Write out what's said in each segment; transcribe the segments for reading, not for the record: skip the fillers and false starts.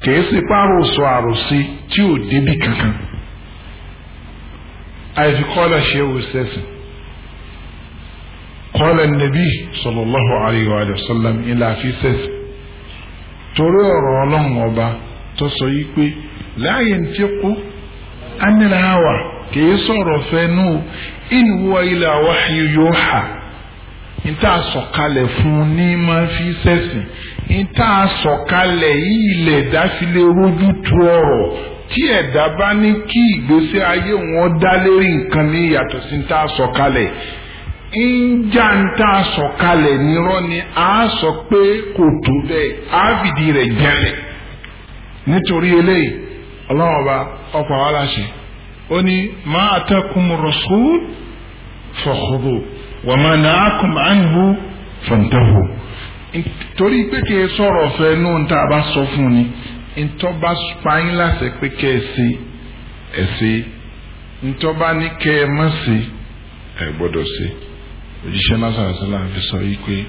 kìí sí pàrọ̀sọ àròsí tí ò débi kankan àìfi kọ́lá ṣe wò sẹ́sìn kọ́lá nàbí sallallahu alayhi wa sallam ilà fi sẹ́sìn torí ọ̀rọ̀ ọlọ́run ọba tó sọ yìí pé la yantiqu anil hawa kìí sọ̀rọ̀ fẹ́nu in huwa illa wahyu yuha níta sọ̀kalẹ̀ fún ní máa fi sẹ́sìn níta sọ̀kalẹ̀ yìí lè dáfilé rójú tu ọ̀rọ̀ tí ẹ̀dá bá ní kí ìgbésí ayé wọn dá lérí nǹkan ní yàtọ̀ sí níta sọ̀kalẹ̀ ìjà níta sọ̀kalẹ̀ nírọ́ ni a sọ pé kò tó bẹ́ẹ̀ á fìdí rẹ̀ jẹ́lẹ̀ nítorí eléyìí ọlọ́run ọba ọ̀pọ̀ àwọn aláṣẹ ó ní ma atakum rasul fakhudhu wa ma na'akum anhu fantahu torí pé kí ẹ sọ̀rọ̀ fẹ́ nù ń tá a bá sọ fún ni ntọ́ bá pààyàn láṣẹ pé kẹ́ ẹ ṣe ntọ́ bá ní kẹ́ ẹ má ṣe ẹ gbọ́dọ̀ ṣe òjíṣẹ́ náà sọ̀rọ̀ sọ́la fi sọ yìí pé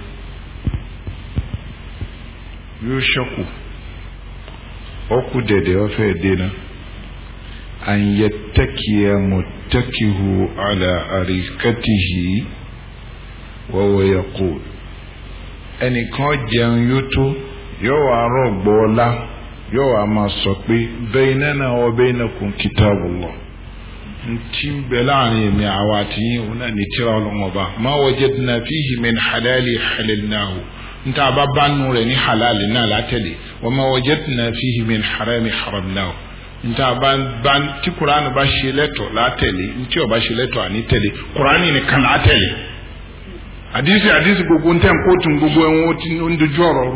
yóò ṣọ́kù ọkù dẹ̀dẹ̀ ọ̀fẹ́ dènà an yattakiya muttakihu ala arikatihi wa huwa yaqul ẹnìkan jẹun yóò tó yóò wá rọgbọ ọlá yóò wá máa sọ pé baynana wa baynakum kitabullah ntí ń bẹ láàrin èmi àwa àti yín òun náà ní tírà Ọlọ́run Ọba ma wajadna fihi min halali halalnahu nta bá bánu rẹ̀ ní halali náà látẹ̀lé wa ma wajadna fihi min harami haramnahu nta bá tí Kùránì bá ṣe lẹ́tọ̀ látẹ̀lé ntí ó bá ṣe lẹ́tọ̀ àní tẹ̀lé Kùránì nìkan látẹ̀lé àdìsí gbogbo ntẹ̀ nkóòtù gbogbo ẹ̀wọ̀n ti ń dojú ọ̀rọ̀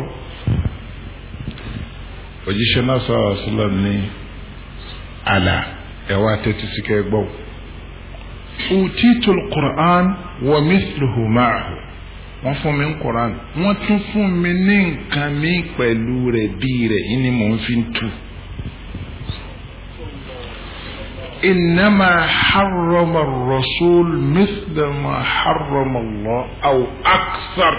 òjíṣẹ́ náà sọ àṣìlọ ní àlà ẹ̀wà tẹ́tí sí kẹ́ gbọ́. utitul Qur'an wa mithluhu ma'ahu wọ́n fún mi ní Qur'an wọ́n tún fún mi ní nǹkan mi pẹ̀lú rẹ̀ bí rẹ̀ yìí ni mò ń fi tu. إنما حرم الرسول مثل ما حرم الله أو أكثر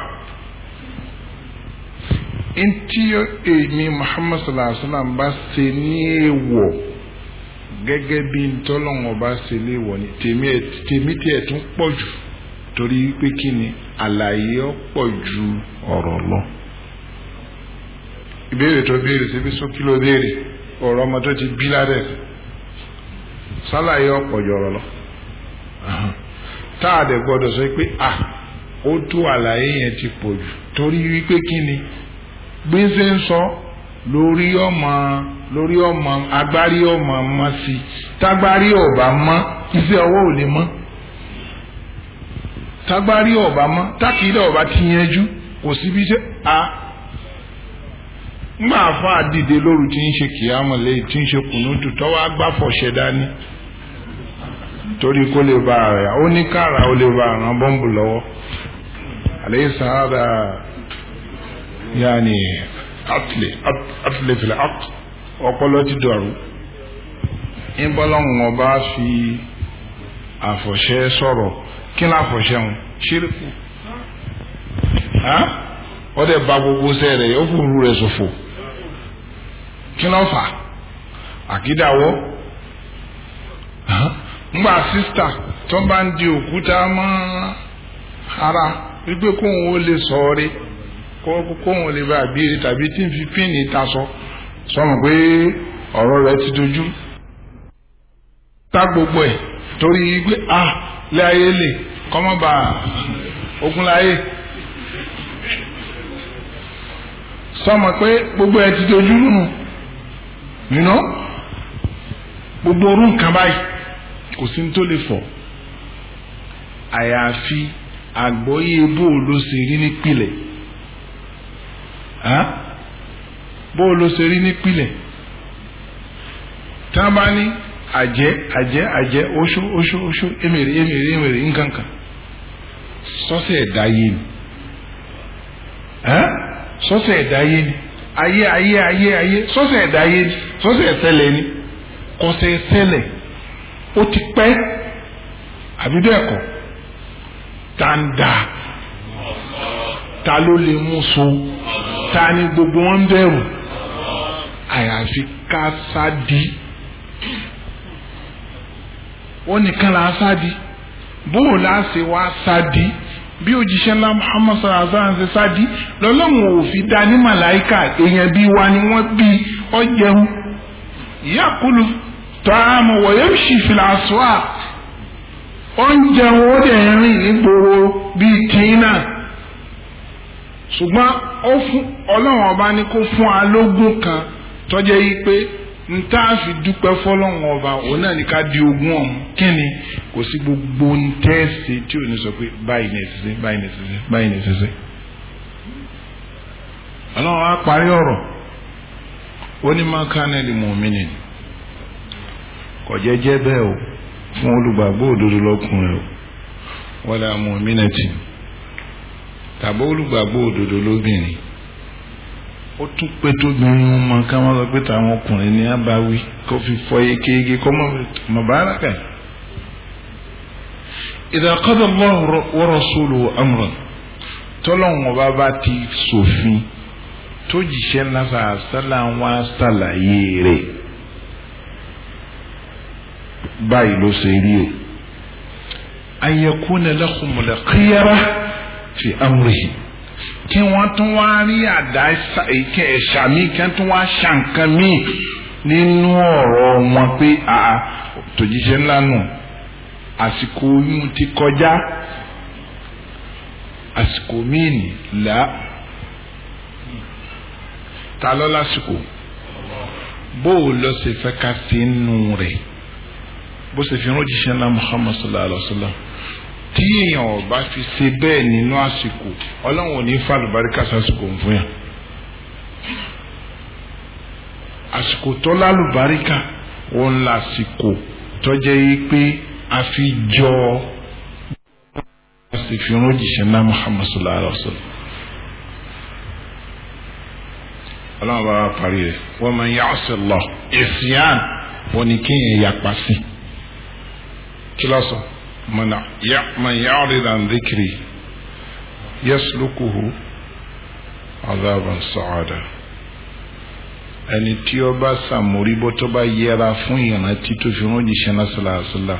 ntí èmi Muhammad sallallahu alaihi wa sallam bá ṣe ní èèwọ̀ gẹ́gẹ́ bí ntọ́lọ́wọ́n bá ṣe ní èèwọ̀ ni tèmi tí ẹ̀ tún pọ̀ jù torí pé kí ni àlàyé ó pọ̀ ju ọ̀rọ̀ lọ. ìbéèrè tó béèrè síbi sókè ló béèrè ọ̀rọ̀ ọmọ tó ti bí ládẹ̀ sálàyé ó pọ̀ ju ọ̀rọ̀ lọ. tá a dẹ̀ gbọ́dọ̀ sọ pé ó tó àlàyé yẹn ti pọ̀ jù torí wípé kí ni gbèsè ń sọ lórí ọmọ agbárí ọmọ mọ sí tágbárí ọba mọ iṣẹ́ ọwọ́ ò lè mọ tágbárí ọba mọ tákìlẹ ọba ti yanjú kò síbi iṣẹ́ ńgbà fún àdìde lóru tí ń ṣe kìámọ lẹ́yìn tí ń ṣe kùnútù tọwọ agbáfọ̀ṣẹ dání torí kó lè ba ara ó ní kára ó lè ba àrùn bọ́ǹbù lọ́wọ́ àlẹ́ sàárà. يعني أطل في العقل ọpọlọ ti dọ̀rù ìbọ́lọ́hún ọba fi àfọ̀ṣẹ sọ̀rọ̀ kí ní àfọ̀ṣẹ wọn ṣírìkù wọ́n dẹ̀ ba gbogbo sẹ́ rẹ̀ yóò fòrú rẹ̀ ṣòfò kí ló fà àkídàwọ́ ńgbà sísítà tó bá ń di òkúta mọ́ ara wípé kóun ó lè sọ ọ́ rí kóhun lè bá àbíire tàbí tí ń fi píìnì ta sọmọ pé ọ̀rọ̀ rẹ̀ ti dojú tá gbogbo ẹ̀ torí pé lé ayé lè kọ́mọ́ bá ogun láyé sọmọ pé gbogbo ẹ̀ ti dojú nù gbogbo orú nǹkan báyìí kò sí ní tó lè fọ̀ àyàfi àgbọ́yé bó ló ṣe rí nípìlẹ̀ bó ló ṣe rí nípìlẹ̀ tí wọ́n bá ní àjẹ́ oṣó emèrè nkankan sọ́sẹ̀ ẹ̀dá yé ni sọ́sẹ̀ ẹ̀dá yé ni ayé sọ́sẹ̀ ẹ̀dá yé ni sọ́sẹ̀ ẹ̀sẹ̀lẹ̀ ni kọ́sẹ̀ ẹ̀sẹ̀lẹ̀ ó ti pẹ́ àbí bẹ́ẹ̀ kọ́ tá ń dà ta ló lè mú so ta ni gbogbo wọn bẹ̀rù àyàfi ká sádi ó nìkan là á sádi bóò láṣẹ wá sádi bí òjíṣẹ́ ńlá Muhammad sallallahu alaihi wasallam ṣe sádi lọ́lọ́run ò fi dá ní màláìkà èèyàn bí wa ni wọ́n bí ọ jẹun yakulu ta'ama wa yamshi fil aswaq oúnjẹ wo dẹ̀ rìn nígboro bíi tìǹà ṣùgbọ́n ọlọ́run ọba ní kó fún alógún kan tọ́jẹ́ yìí pé n tá a fi dúpẹ́ fọlọ́run ọba òun náà ní ká di ogún ọ̀hún kíni kò sí gbogbo ń tẹ́ẹ̀sì tí ò ní sọ pé báyìí ní ẹ̀sìsẹ́ báyìí ní ẹ̀sìsẹ́ báyìí ní ẹ̀sìsẹ́ ọlọ́run á parí ọ̀rọ̀ ó ní ma kana lil mu'minin kò jẹ́jẹ́ bẹ́ẹ̀ o fún olùgbàgbọ́ òdodo lọ́kùnrin o wala mu'minatin tàbí olùgbàgbọ́ òdodo lóbìnrin ó tún pé tóbìnrin mọ ká wọn lọ pé táwọn ọkùnrin ní abáwí kó fi fọ yékéyéké kó mọ bàárà kà idha qada Allahu wa rasuluhu amran tọ́lọ́wọ́n ọba bá ti ṣòfin tó jìṣẹ́ lásà sálà wọn ṣàlàyé rẹ̀ báyìí ló ṣe rí o an yakuna lahumul khiyara fi amrihi kí wọ́n tún wá rí àdá ẹ̀ṣà mi kí wọ́n tún wá ṣàǹkan mi nínú ọ̀rọ̀ wọn pé tòjíṣẹ́ ńlá nù àsìkò oyún ti kọjá àsìkò míì ní là ta lọ lásìkò bó o lọ ṣe fẹ́ ká sí nù rẹ̀ bó ṣe fi ránjíṣẹ́ ńlá Muhammad sallallahu alaihi wa sallam tí èèyàn ọba fi ṣe bẹ́ẹ̀ nínú àsìkò ọlọ́run ò ní fàlùbáríkà sásìkò ń fún yàn àsìkò tó lálùbáríkà òun lásìkò tó jẹ́ yí pé a fi jọ a sì fi ránjíṣẹ́ ńlá Muhammad sallallahu alaihi wa sallam ọlọ́run bá wà parí rẹ̀ wa man ya'si Allah ìsìyàn wọn ni kéèyàn yapa sí kí ló sọ. من يعرض عن ذكري يسلكه عذابا صعدا ẹni tí ó bá sàmórí bó tó bá yẹra fún ìrántí tó fi rán jíṣẹ́ náà sàlàsílà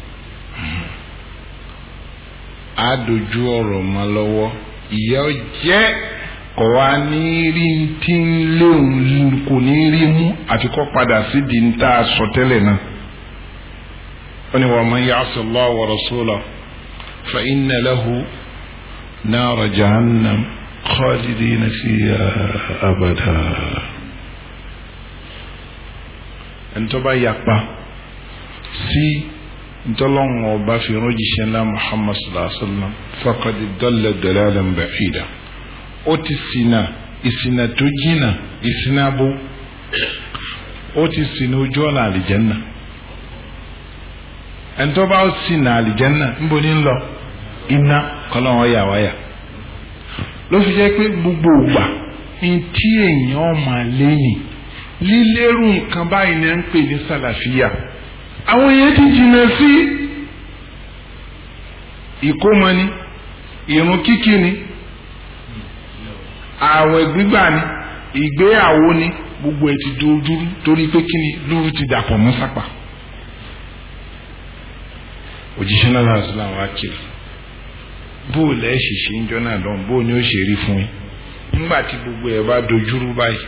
á dojú ọ̀rọ̀ mọ́ lọ́wọ́ ìyà jẹ́ kò wá ní rí tí ń léwu kò ní rí mú àti kó padà sí di ń tá a sọ tẹ́lẹ̀ náà. ومن يعص الله ورسوله فإن له نار جهنم خالدين فيها أبدا ẹnitọ́ bá yapa sí ntọ́lọ́hún ọba fi ránjíṣẹ́ ńlá Muhammad sallallahu alaihi wa sallam faqad dalla dalalan ba'ida ó ti ṣìnà ìṣìnà tó jìnà ìṣìnà bó ó ti ṣìnà ojú ọ̀nà àlìjẹ́nà ẹnitọ́ bá sì nà àlìjẹ́nà níbo ní lọ iná kọ́lọ́wọ́ yà wáyà ló fi jẹ́ pé gbogbo ògbà ntí èèyàn máa léyìn lílérú nǹkan báyìí ni à ń pè ní sàlàfíà àwọn èèyàn ti jìnnà sí ìkómọ ni ìrun kíkí ni ààwẹ̀ gbígbà ni ìgbéyàwó ni gbogbo ẹ̀ ti dojúrú torí pé kí ni lóru ti dàpọ̀ mọ́ sápà. òjíṣẹ́ náà láti láwọn akiri bó lẹ́ ṣìṣe ń jọ náà lọ́n bó ni ó ṣe rí fún yín nígbà tí gbogbo ẹ̀ bá dojúrú báyìí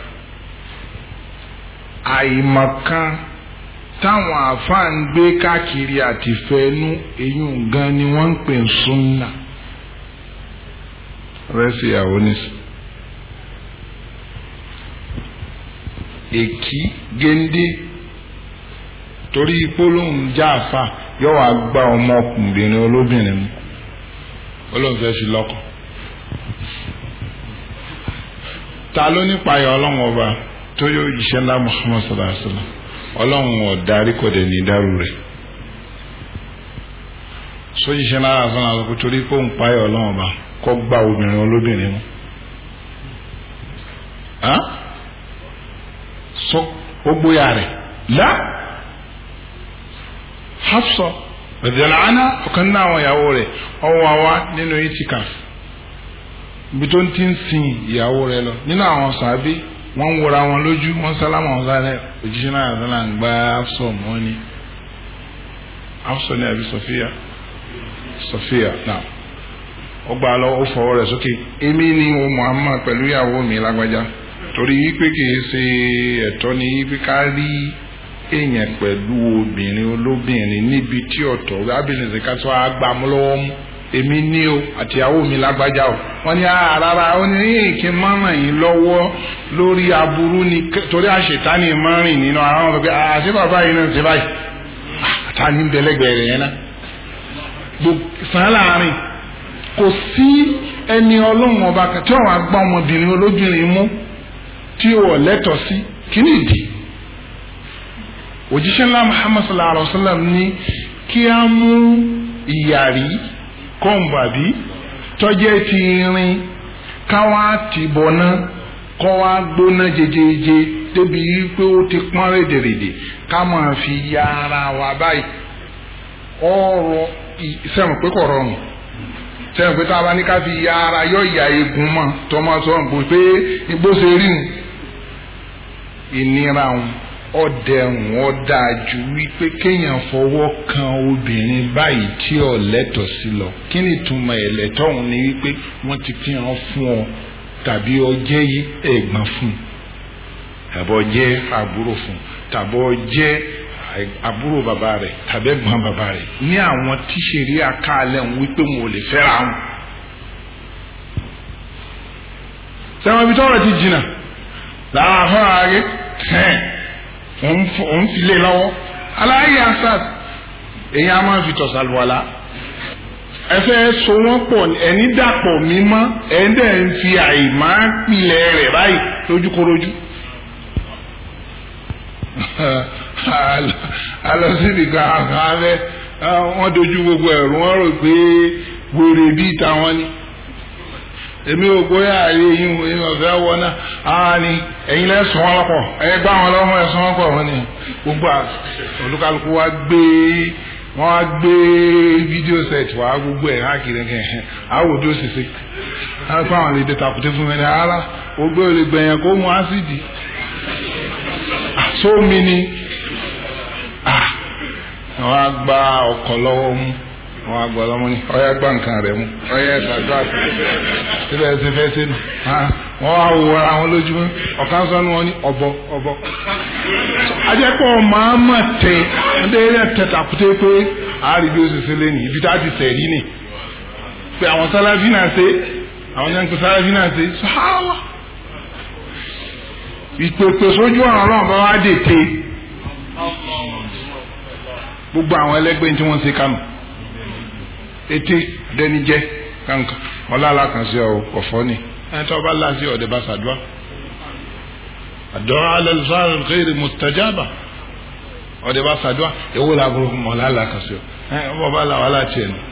àìmọ̀kan táwọn àáfàá ń gbé káàkiri àti fẹ́ẹ́nú eyín gan ni wọ́n ń pè ń súnà rẹ́sì ìyàwó nísì èkì géńdé torí polóhùn jáfa yóò wá gba ọmọkùnrin olóbìnrin mu olóhùn fẹ́ fi lọ́kọ ta ló nípa ayọ̀ ọlọ́run ọba tó yóò jíṣẹ́ ńlá Muhammad sallallahu alaihi wa sallam ọlọ́run ọ̀darí kò dẹ̀ ní dárú rẹ̀ sójíṣẹ́ ńlá àfọ̀nà àlọ́kù torí kó ń pa ayọ̀ ọlọ́run ọba kó gba obìnrin olóbìnrin mu so ó gbóyà rẹ̀ lá. Hafsa radiyallahu anha ọ̀kan náà àwọn ìyàwó rẹ̀ ọwọ́ àwa nínú itikaf ibi tó ń ti ń sin ìyàwó rẹ̀ lọ nínú àwọn sàbí wọ́n ń wọra wọn lójú wọ́n sálámà wọn lálẹ́ òjíṣẹ́ náà àtàlà ń gba Hafsa mọ́ ni Hafsa ní àbí Sofia náà ó gbà lọ ó fọwọ́ rẹ̀ sókè èmi ni o Muhammad pẹ̀lú ìyàwó mi lágbájá torí wípé kìí ṣe ẹ̀tọ́ ni wípé ká rí èèyàn pẹ̀lú obìnrin olóbìnrin níbi tí ọ̀tọ̀ rábìnrin ṣe ká tó agbámú lọ́wọ́ mú èmi ní o àtìyàwó mi lágbájá o wọ́n ní rárá ó ní kí n má ràn yín lọ́wọ́ lórí aburú ni torí àṣetánì máa rìn nínú ara wọn pé àṣẹ bàbá yìí náà ṣe báyìí àtàní ń bẹ̀lẹ́gbẹ̀ẹ́ rẹ̀ yẹn náà sàn láàrin kò sí ẹni ọlọ́run ọba kan tí wọ́n á gbá ọmọbìnrin olóbìnrin mú tí ó lẹ́tọ̀ọ́ sí kí ni ìdí òjíṣẹ́ ńlá Muhammad sallallahu alaihi wa sallam ní kí á mú ìyàrí kọ́ńbàbí tọ́jẹ́ ti rin káwá ti bọ̀ná kọ́ wá gbóná jejeje débi pé ó ti pọ́n rédèrèdè ká máa fi ya ara wa báyìí ọ̀rọ̀ sẹ́wọ̀n pé kò rọrùn sẹ́wọ̀n pé tá a bá ní ká fi ya ara yọ ìyá egun mọ́ tọ́mọ́ sọ̀rọ̀ pé bó ṣe rí nu ìnira wọn ọdẹrùn ọdájú wípé kéèyàn fọwọ́ kan obìnrin báyìí tí ò lẹ́tọ̀ọ́ sí lọ kí ni ìtumọ̀ ẹ̀lẹ́tọ̀ ọ̀hún ni wípé wọ́n ti fi hàn fún ọ tàbí ọjẹ́ ẹ̀gbọ́n fún tàbí ọjẹ́ àbúrò fún tàbí ọjẹ́ àbúrò bàbá rẹ̀ tàbí ẹ̀gbọ́n bàbá rẹ̀ ní àwọn tíṣẹ̀rí àkàlẹ̀ ń wípé wọn ò lè fẹ́ra wọn. sẹ́wọ̀n ibi tọ́rọ̀ ti jìnnà làwọn afọ́ra rẹ̀ òun fi lé lọ́wọ́ aláyé asad èyí a máa fi tọ̀sàlùwàlá ẹfẹ́ so wọ́n pọ̀ ẹni dàpọ̀ mímọ́ ẹ̀ńdẹ̀ ń fi àìmá pilẹ̀ rẹ̀ báyìí lójúkorojú alọ́sídìkan àkàrẹ́ wọ́n dojú gbogbo ẹ̀rù wọ́n rò pé wèrè bíi tàwọn ni èmi ò gbóyà ayé yín èmi ọ̀fẹ́ wọ náà àwọn ni ẹ̀yin lẹ́sùn wọn lọ́pọ̀ ẹ̀yẹ gbá wọn lọ́wọ́ ẹ̀sùn wọn pọ̀ wọn ni gbogbo olúkálùkù wa gbé fídíò set wa gbogbo ẹ̀ hàn kiri kẹ̀hẹ́ àwòdó ṣiṣe àwọn fún àwọn lè dé takùté fún mi ní ara gbogbo olè gbẹ̀yàn kó mu ásídì sómi ni wọ́n á gba ọkọ̀ lọ́wọ́ mú wọ́n á gbọ́ lọ́mọ ní ọ̀yá gbá nǹkan rẹ̀ mú ọ̀yá ẹ̀sàdúrà síbẹ̀ ẹ̀sẹ̀ fẹ́ sínú wọ́n á wo ara wọn lójúmọ́ ọ̀kan sọ́nù wọn ní ọ̀bọ. ajẹ́pọ̀ máa mọ̀ tẹ ẹ̀dẹ́ tẹ tàkúté pé àárí bí ó ṣe ṣe lẹ́nu ibi tá a ti sẹ̀rí ni pé àwọn sáláfí náà ṣe àwọn yẹn ń pè sáláfí náà ṣe sọ́hálà ìpèpè sójú ọ̀rọ̀ náà bá wá dé té gbogbo àwọn ẹlẹgbẹ́ tí wọ́n ṣe kánò ètè dẹnijẹ kankan ọlọ́lá kan sí ọ̀fọ́ ni ẹni tó bá láti ọ̀dẹ̀ bá ṣàdúrà àdúrà alẹ́lẹ́sàrò kéèrè mustajaba ọ̀dẹ̀ bá ṣàdúrà èwo làbúrò fún ọlọ́lá kan sí ọmọ bá la wàhálà tiẹ̀ nù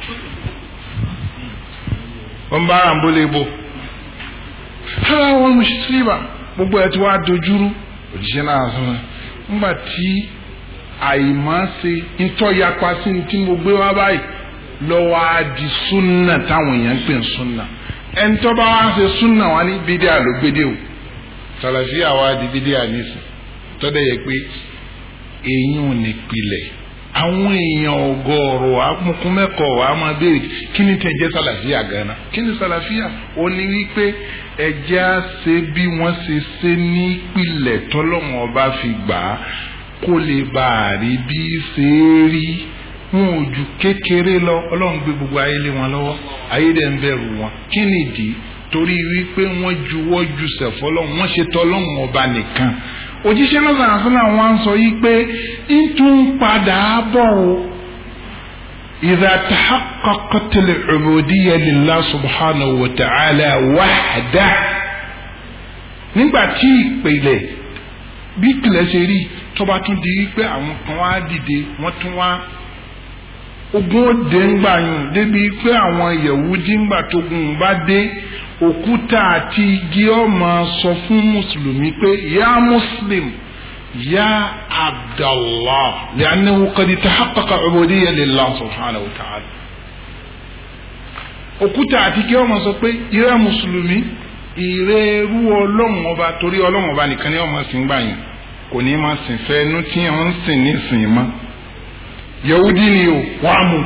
wọ́n bá ara ń bó lébo ara wọn mú síbà gbogbo ẹ̀ tí wàá dojúrú òjíṣẹ́ náà sọ nígbà tí àìmọ́ ṣe ntọ́yapa sí ní tí mo gbé wá báyìí lọ́wọ́ á di súnà táwọn èèyàn ń pè ń súnà ẹni tó bá wá ṣe súnà wá ní bídíà ló gbédè o sàlàfíà wá di bídíà nísìn tọ́dẹ̀ yẹ pé èyí ò ní pilẹ̀ àwọn èèyàn ọgọ́rọ̀ amúkún mẹ́kọ̀ọ́ wa máa béèrè kí ni tẹ̀ jẹ́ sàlàfíà gánà kí ni sàlàfíà ó ní wípé ẹjẹ́ á ṣe bí wọ́n ṣe ṣe ní pilẹ̀ tọ́lọ́mọ ọba fi gbà á kó lè bá a rí bí ṣe é rí wọn ò ju kékeré lọ ọlọ́run gbé gbogbo ayé lé wọn lọ́wọ́ ayé dẹ̀ ń bẹ̀rù wọn kí ni ìdí torí wípé wọ́n juwọ́ ju sẹ̀fọ́ lọ́wọ́ wọ́n ṣe tọ́lọ́run ọba nìkan òjíṣẹ́ náà sàn fún àwọn à ń sọ yìí pé ń tún padà bọ̀ o idha tahaqqaqat al-ubudiyya lillah subhanahu wa ta'ala wahda nígbà tí ìpìlẹ̀ bí ìpìlẹ̀ ṣe rí tó bá tún di wípé àwọn kan wá dìde wọ́n tún wá ogun òde ńgbà yùn débi pé àwọn Yẹ̀wúdí ńgbà tógun bá dé òkúta àti igi ọmọ sọ fún mùsùlùmí pé ya muslim ya abdallah li'annahu qad tahaqqaqa ubudiyya lillah subhanahu wa ta'ala òkúta àti igi ọmọ sọ pé ya mùsùlùmí ìrẹ́rú ọlọ́run ọba torí ọlọ́run ọba nìkan ni wọ́n máa sìn gbà yín kò ní máa sìn fẹ́ ẹnu tí wọ́n ń sìn ní sìn mọ́ Yahudi ni o wàá mú.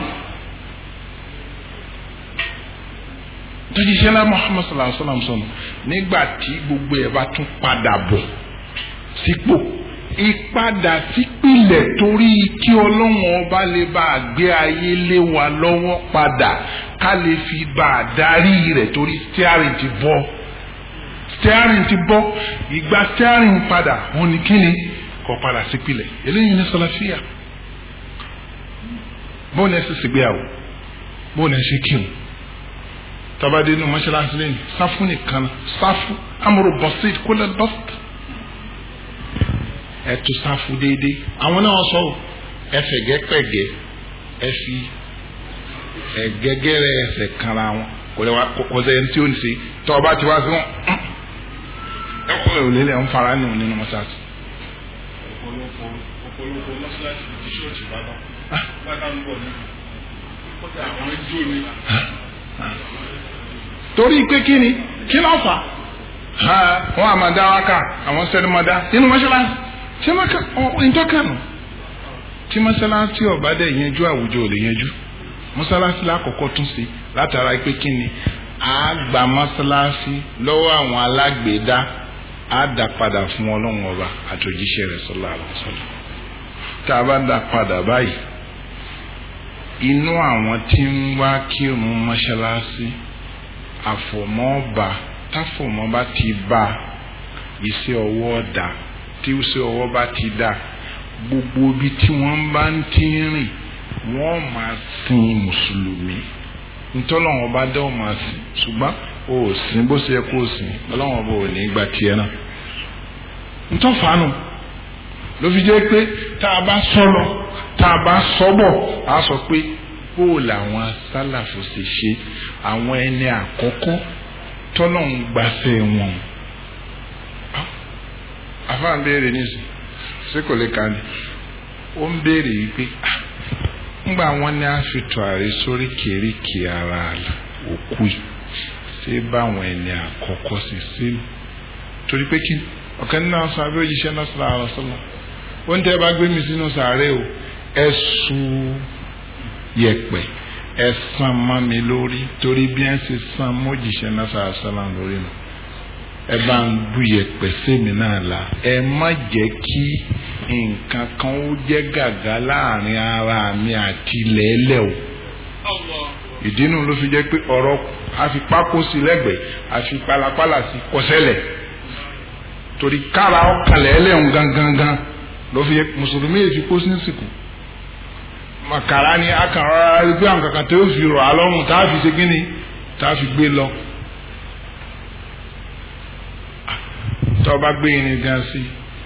tójíṣẹ́ lá Muhammad sallallahu alaihi wasallam sọ̀nù nígbà tí gbogbo ẹ̀ bá tún padà bọ̀ sípò ìpadà sípìlẹ̀ torí kí ọlọ́run ọba lè bá a gbé ayé lé wa lọ́wọ́ padà ká lè fi bá a darí rẹ̀ torí steering ti bọ́ ìgbà steering padà wọn ni kíni kó padà sípìlẹ̀ eléyìí ní sọláfíà bóun ẹ sì ṣègbéyàwó bóun ẹ ṣe kírun tabade nu mọ́ṣáláṣí lẹ́yìn sáfù nìkan sáfù amúrò bọ́sít kólẹ̀ bọ́sít ẹtù sáfù déédéé àwọn náà sọ ẹfẹ̀gẹ́pẹ̀gẹ́ ẹfi ẹgẹgẹrẹ ẹsẹ̀ kanra wọn kò sẹ́yìn tí ó ní ṣe tọ́ ọba tí wá sí wọn ẹ̀kọ́ ìrọ̀lẹ́ ń fara nínú mọ́ṣáláṣí. ọ̀pọ̀lọpọ̀ mọ́ṣáláṣí ti ṣọ́ọ̀ṣì bàbá ń bọ̀ ní kọ́tà àwọn ẹjọ́ ni. torí pé kí ni kí ló fà wọn àmà dá wákà àwọn sẹ́ni máa dá nínú mọ́ṣáláṣí tí ìtọ́kànnù tí mọ́ṣáláṣí ọ̀bá dẹ̀ yẹnjú àwùjọ ò lè yẹnjú mọ́ṣáláṣí lákòókò tún sí látara pé kí ni àgbà mọ́ṣáláṣí lọ́wọ́ àwọn alágbèédá á dà padà fún ọlọ́run ọba àtòjíṣẹ́ rẹ̀ sallallahu alaihi wasallam tá a bá dà padà báyìí inú àwọn tí ń wá kírun mọ́ṣáláṣí àfọ̀mọ́ba táfọ̀mọ́ba ti bá iṣẹ́ ọwọ́ dà tí iṣẹ́ ọwọ́ bá ti dà gbogbo ibi tí wọ́n bá ń tí ń rìn wọ́n máa sin mùsùlùmí ntọ́lọ́wọ́n bá dẹ́ wọ́n máa sìn ṣùgbọ́n o ò sìn bó ṣe yẹ kó o sìn ọlọ́wọ́n bá ò ní gba tiẹ̀ náà ntọ́fàánù ló fi jẹ́ pé tá a bá sọ̀rọ̀ tá a bá sọ́bọ̀ a sọ pé bó làwọn sálàfù ṣe ṣe àwọn ẹni àkọ́kọ́ tọ́lọ̀ ń gbàṣẹ wọn. àfáà ń béèrè nísìnyí ṣé kò lè ka ni ó ń béèrè yìí pé ńgbà wọn ní àfitọ àrí sórí kèéríkè ara òkú yìí ṣé báwọn ẹni àkọ́kọ́ sì ṣe torí pé kí ọ̀kan nínú àwọn sábẹ́ òjíṣẹ́ náà sọ̀rọ̀ àrọ̀ sọ́lá ó ń tẹ́ bá gbé mi sínú sàárẹ̀ o ẹ̀sùn yẹ̀pẹ̀ ẹ̀sán mọ́ mi lórí torí bí ẹ̀ ṣe san mójíṣẹ́ náà sọ̀rọ̀ sọ́lá lórí nù ẹ bá ń bu yẹ̀pẹ̀ sẹ́mi náà la ẹ má jẹ́ kí nǹkan kan ó jẹ́ gàgà láàrin ara mi àti lẹ́lẹ̀ o ìdínú ló fi jẹ́ pé ọ̀rọ̀ àfipákó sí lẹ́gbẹ̀ẹ́ àfipálapàlà sí kọsẹ́lẹ̀ torí kára ọkàlẹ̀ ẹlẹ́hùn gangan ló fi yẹ mùsùlùmí èfi kó sí sìkù màkàrà ni akàrà gbé àwọn kankan tó fi rọ̀ alọ́run tá a fi ṣe gíní tá a fi gbé lọ tó bá gbé irin gan sí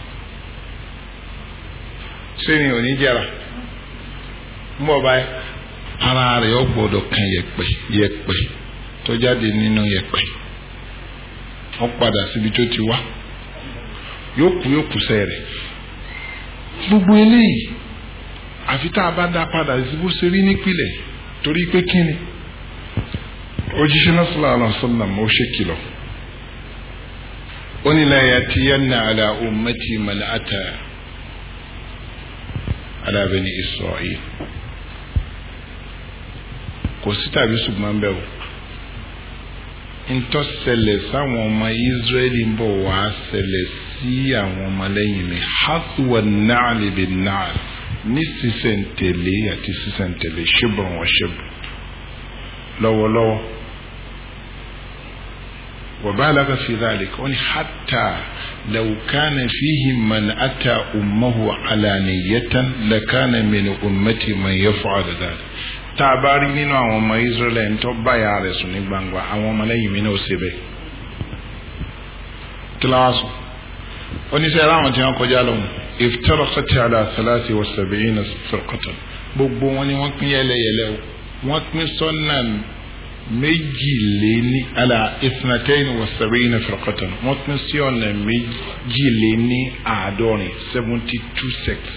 sẹ́ni ò ní jẹ́ra ń bọ̀ báyìí ara rẹ̀ ó gbọ́dọ̀ kan yẹ̀pẹ̀ tó jáde nínú yẹ̀pẹ̀ ó padà síbi tó ti wá yóò kú sẹ́rẹ̀ gbogbo eléyìí àfi tá a bá dá padà síbú ṣe rí nípìnlẹ̀ torí pé kí ni òjíṣẹ́ náà sallallahu alaihi wasallam ó ṣe kìlọ̀ ó ní la yatiyanna ala ummati man ata ala bani Isra'il kò sí tàbí ṣùgbọ́n bẹ́ẹ̀ o ntọ́sẹ̀lẹ̀ sáwọn ọmọ Israẹli ń bọ̀ wá ṣẹlẹ̀ sí àwọn ọmọlẹ́yìn mi hasuwa naali bi naali ní sísẹ̀ntẹ̀lé àti sísẹ̀ntẹ̀lé ṣubọ̀n wọ́n ṣubọ̀ lọ́wọ́lọ́wọ́ وبالغ في ذلك حتى لو كان فيه من أتى أمه علانية لكان من أمتي من يفعل ذلك taabari nínú àwọn ọmọ Israẹli ń tọ́ báyà rẹ̀ sùn ní gbangba àwọn ọmọlẹ́yìn mi náà ó ṣe bẹ́ẹ̀ kíláàsù oníṣẹ́ aláwọn tí wọ́n kọjá lọ́hùn iftaraqat ala 73 firqatan gbogbo wọn ni wọ́n pín yẹlẹyẹlẹ o wọ́n pín sọ́nà méjìléní ala 72 firqatan wọ́n pín sí ọ̀nà méjìléní àádọ́rin 72 sects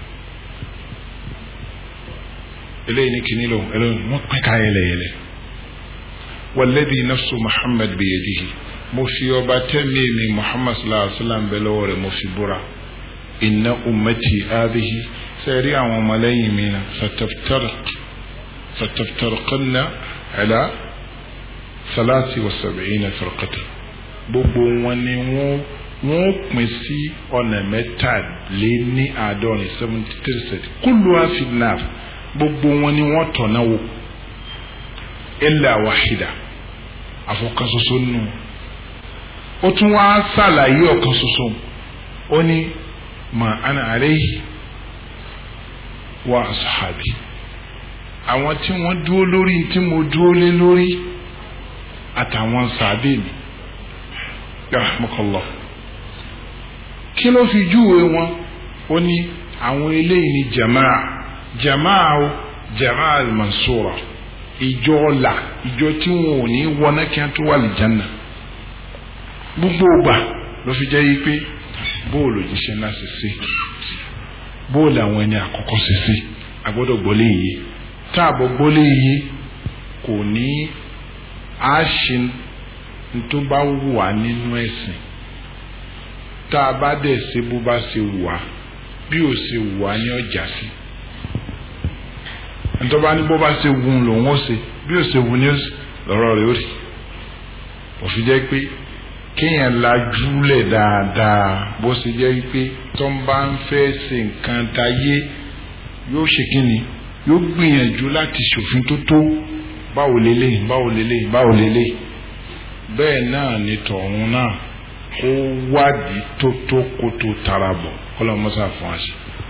eléyìí ní kìíní lò eléyìí wọ́n pín ká yẹlẹyẹlẹ walladhi nafsu Muhammad biyadihi mo fi ọba tẹ́mi mi Muhammad sallallahu alaihi wasallam bẹ lọ́wọ́ rẹ̀ mo fi búra inna ummati hadhihi sẹ́rí àwọn ọmọlẹ́yìn mi náà sataftarqanna ala 73 firqatan gbogbo wọn ni wọ́n pín sí ọ̀nà mẹ́tàléní àádọ́rin 73 kulluha fi an-nar gbogbo wọn ni wọ́n tọ̀nà wò illa wahida àfọkàn ṣoṣo nù ó tún wá ṣàlàyé ọ̀kan ṣoṣo ó ní ma ana alayhi wa ashabi àwọn tí wọ́n dúró lórí tí mo dúró lé lórí àtàwọn sàbẹ̀ mi rahmakallah kí ló fi júwe wọn ó ní àwọn eléyìí ní jamaa al-mansura ìjọ ọ̀la ìjọ tí wọn ò ní wọná kí wọn tó wà lè janna gbogbo ògbà ló fi jẹ́ yí pé bóòlù òjíṣẹ́ náà ṣe ṣe bóòlù àwọn ẹni àkọ́kọ́ ṣe ṣe agbọ́dọ̀ gbọ́lé yìí tá a bọ̀ gbọ́lé yìí kò ní àṣìn tó bá wù wá nínú ẹ̀sìn tá a bá dẹ̀ ṣe bó bá ṣe wù wá bí ò ṣe wù wá ní ọjà sí ntọ́ bá ní bó bá ṣe wù lòun ó ṣe bí ò ṣe wù ní lọ́rọ̀ rẹ̀ ó rí òfin jẹ́ pé kéèyàn lajúlẹ̀ dáadáa bó ṣe jẹ́ pé tó ń bá ń fẹ́ ṣe nǹkan táyé yóò ṣe kíni yóò gbìyànjú láti ṣòfin tó tó báwo lélẹ̀ bẹ́ẹ̀ náà ni tọ̀hún náà kó wádìí tó tó kó tó tara bọ̀ kọ́lọ́ mọ́sá fún wa ṣe.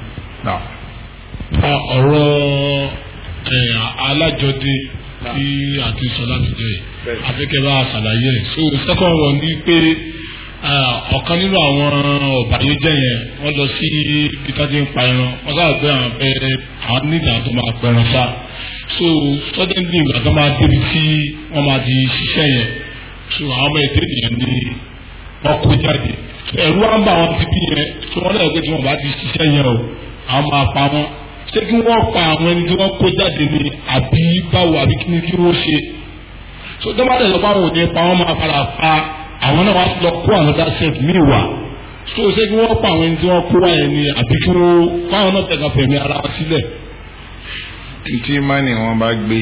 ọ̀rọ̀ alájọdé tí àti sọ láti jẹ́ afẹ́kẹ́ bá ṣàlàyé ẹ̀ so second one ni pé ọ̀kan nínú àwọn ọ̀bàyéjẹ́ yẹn wọ́n lọ sí ibi tó ti ń pa ẹran wọ́n sábà gbé àwọn abẹ́rẹ́ àwọn nígbà tó máa pẹran sá so suddenly ìgbà tó máa débi tí wọ́n máa di ṣiṣẹ́ yẹn so àwọn ọmọ èdè nìyẹn ni wọ́n kó jáde ẹ̀rú wa ń bá àwọn ti bí yẹn so wọ́n lẹ́yìn pé tí wọ́n bá ti ṣiṣẹ́ yẹn o àwọn máa pa wọ́n ṣé kí wọ́n pa àwọn ẹni tí wọ́n kó jáde ni àbí báwo àbí kí ni kí wọ́n ṣe so dọ́mọdé lọ́pọ̀ àwọn òní pa wọ́n máa padà pa àwọn náà wá lọ kó àwọn dá set míì wá so ṣé kí wọ́n pa àwọn ẹni tí wọ́n kó wá yẹn ni àbí kí wọ́n fáwọn náà tẹ̀ka fẹ̀mí ara wọn sílẹ̀. tí mánì wọn bá gbé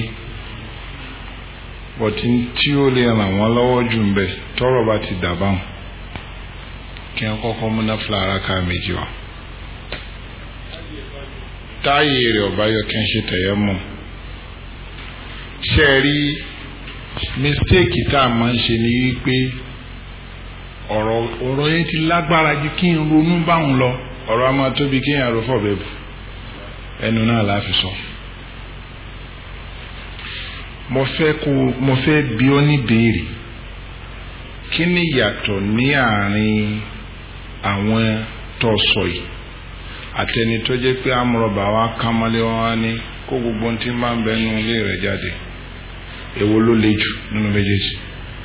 bọ̀tí tí ó lè ràn wọ́n lọ́wọ́ jù ń bẹ̀ tọ́rọ̀ bá ti dà báwọn kí wọ́n kọ́kọ́ múná fúlára ká méjì wá táyé rẹ̀ ọba yọ kí n ṣe tẹ̀yẹ́ mọ́ ṣe rí mistake tá a máa ń ṣe ni wípé ọ̀rọ̀ yẹn ti lágbára ju kí n ronú báwọn lọ ọ̀rọ̀ a máa tóbi kí n àrò fọ̀ bẹ́ẹ̀ bù ẹnu náà la fi sọ. mo fẹ́ bi ọ́ ní béèrè kí ni ìyàtọ̀ ní àárín àwọn tó sọ yìí àtẹni tó jẹ́ pé amúrọ̀bà wa kámọ́lé wọn wá ní kó gbogbo ohun tí ń bá ń bẹ nínú ilé rẹ̀ jáde èwo ló le jù nínú méjèèjì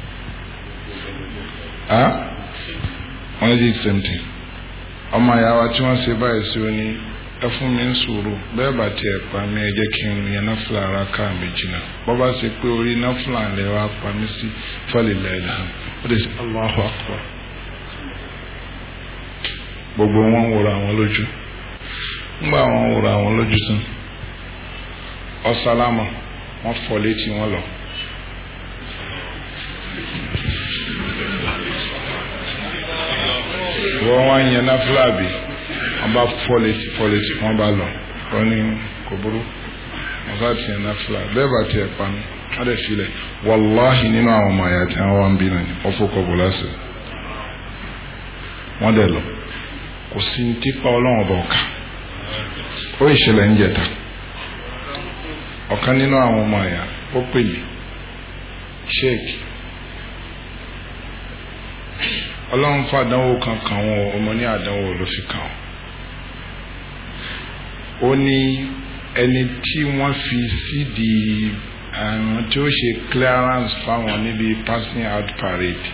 wọ́n di same thing ọmọ àyàwó tí wọ́n ṣe báyìí sí ó ní ẹ fún mi ń sùúrù bẹ́ẹ̀ bá tiẹ̀ pa mí ẹ jẹ́ kí n yẹn náfìlà ara ká méjì náà bọ́ bá ṣe pé orí náfìlà lè wá pa mí sí fọ́lìlẹ̀ ìlànà ó lè ṣe Allahu Akbar gbogbo wọn wòrò àwọn lójú ńgbà wọn wòrò àwọn lójú tán ọ̀sálámà wọ́n fọ́ létí wọn lọ. wọ́n wá yẹn náfìlà bí wọ́n bá fọ́ létí wọ́n bá lọ wọ́n ní kò burú wọ́n sá tiẹ̀ náfìlà bẹ́ẹ̀ bá tiẹ̀ pa mí wọ́n dẹ̀ filẹ̀ wàláhì nínú àwọn ọmọ àyà tí wọ́n wá ń bí náà wọ́n fọkọ̀ bọ̀ lásìkò wọ́n dẹ̀ lọ kò sí ní tipa ọlọ́run ọba ọ̀ka ó ìṣẹ̀lẹ̀ ń jẹta ọ̀kan nínú àwọn ọmọ àyà ó pè mí sheik ọlọ́run fún àdánwò kan kàn wọ́n ọmọ ní àdánwò ló fi kàn wọ́n ó ní ẹni tí wọ́n fi sídìí àwọn tí ó ṣe clearance fáwọn níbi passing out parade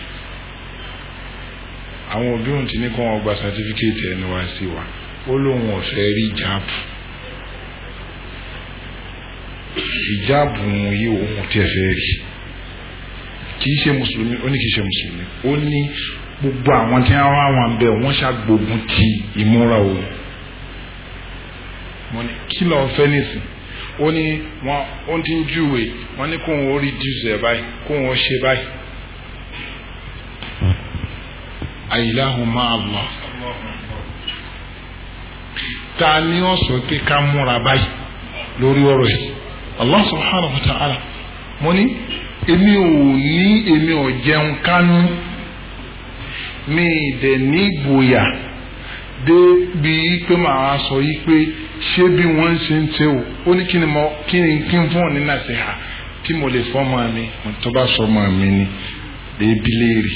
àwọn òbí òun ti ní kó wọn gba certificate ẹni wá sí wa ó lóun ọ̀fẹ́ rí ìjáàbù yìí òun tí ẹ fẹ́ rí kì í ṣe mùsùlùmí ó ní kì í ṣe mùsùlùmí ó ní gbogbo àwọn tí wọ́n wá wọn bẹ́ẹ̀ wọ́n ṣàgbógun ti ìmúra òun mo ní kí lọ́ọ́ fẹ́ nísìn ó ní ó ti ń júwe wọ́n ní kóun ó reduce ẹ̀ báyìí kóun ó ṣe báyìí àyíláhùn máa lọ ta ni ó sọ pé ká múra báyìí lórí ọ̀rọ̀ yìí Allah subhanahu wa ta'ala mo ní èmi ò jẹun kánú mi dẹ̀ ní ìgboyà débi pé màá sọ yìí pé ṣé bí wọ́n ṣe ń ṣe o ó ní kí n fún ọ ní nàṣẹ́hà tí mo lè fọ́ ọmọ mi tó bá sọ ọmọ mi ni débi léèrè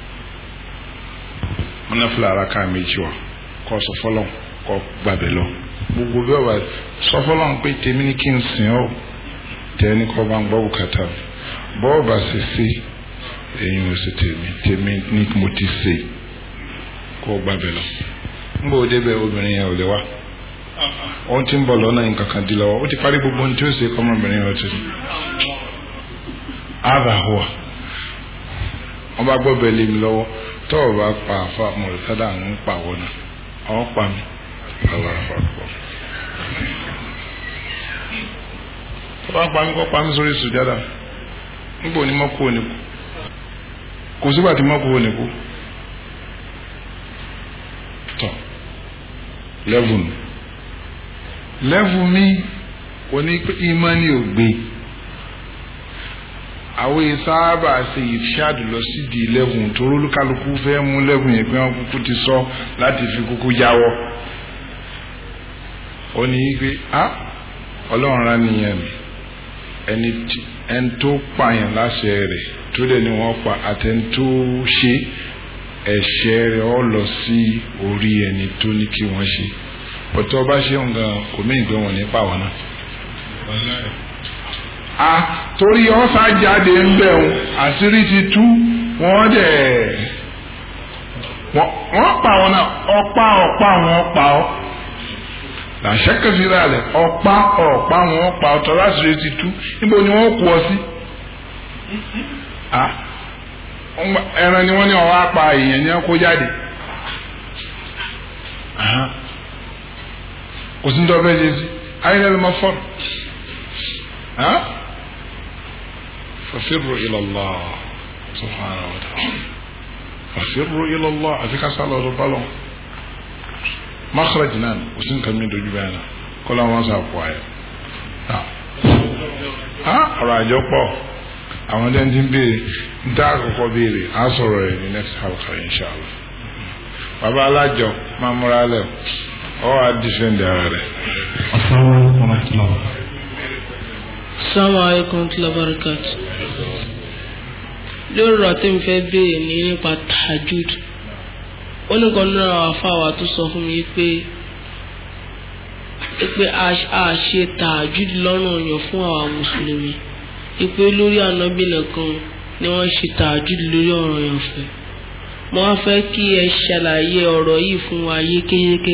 mo náà fi lára ká méjì wá kọ́ sọ fọlọ́ kọ́ gbàbẹ̀ lọ gbogbo bí ọba sọ fọlọ́ pé tèmi ní kí n sìn ọ́ tẹ́ ní kọ́ bá ń gbọ́ bùkátà bọ́ọ̀bà ṣe ṣe èyí ò sì tèmi ní mo ti ṣe kọ́ gbàbẹ̀ lọ n bò débẹ̀ obìnrin yẹn ò lè wá òun ti ń bọ̀ lọ́nà nǹkan kan di lọ́wọ́ ó ti parí gbogbo ohun tí ó ṣe kọ́mọbìnrin yẹn ó ti rí àbàhùwà wọ́n bá gbọ́ bẹ́ẹ̀ lé mi lọ́wọ́ tọ́ ọ bá pa àfa mọ̀lẹ́sádà ń pa àwọn náà àwọn pa mi àwọn àfọ̀pọ̀ tó bá pa mí kọ́ pa mí sórí sùjádà níbo ni mọ́kù ò ní kú kò sígbà tí mọ́kù ò ní kú tọ́ lẹ́vù mi kò ní pé ìmánì ò gbé àwọn ìsáábà ṣe ìṣáàdù lọ sí di 11 tó rólúkálukú fẹ́ mú 11 yẹn pé wọ́n kúkú ti sọ láti fi kúkú jáwọ́ ó ní pé ọlọ́run rán nìyẹn mi ẹni tó pààyàn láṣẹ rẹ̀ tó dẹ̀ ni wọ́n pa àtẹni tó ṣe ẹ̀ṣẹ̀ rẹ̀ ó lọ sí orí ẹni tó ní kí wọ́n ṣe ọ̀tọ́ bá ṣe ń gan kò mí ìgbé wọn nípa wọn náà torí ọ̀sà jáde ń bẹ̀ wọn àṣírí ti tú wọ́n pa wọn náà ọ̀pá wọn pa ọ́ làṣẹ kẹfìrà rẹ̀ ọ̀pá wọn pa ọ́ tọ́lá àṣírí ti tú níbo ni wọ́n kú ọ sí ẹran ni wọ́n ní ọwọ́ apá èèyàn ní ọkọ̀ jáde kò sí ní tọ́ fẹ́ ṣe sí ayélujára ló máa fọ́ ففروا إلى الله سبحانه وتعالى ففروا إلى الله أفيك سأل ربالهم مخرج نان وسن كمين دو جبانا كل ما سأقوايا ọ̀rọ̀ àjọ pọ̀ àwọn ẹni tí ń béèrè ń dá àkọ́kọ́ béèrè á sọ̀rọ̀ ẹ̀ ní next halqa inshallah bàbá alájọ máa múra lẹ̀ ọ́ wá dífẹ́ǹdì ara rẹ̀. Assalamu alaikum wa barakatuh. Lórí ọ̀rọ̀ tí mo fẹ́ béèrè ní nípa tahajjud ó ní kan náà àwọn afáwà tó sọ fún mi pé a ṣe tahajjud lọ́nà ọ̀yàn fún àwọn mùsùlùmí pé lórí ànábì nìkan ni wọ́n ṣe tahajjud lórí ọ̀rọ̀ ọ̀yàn fún mo wá fẹ́ kí ẹ ṣàlàyé ọ̀rọ̀ yìí fún wa yékéyéké.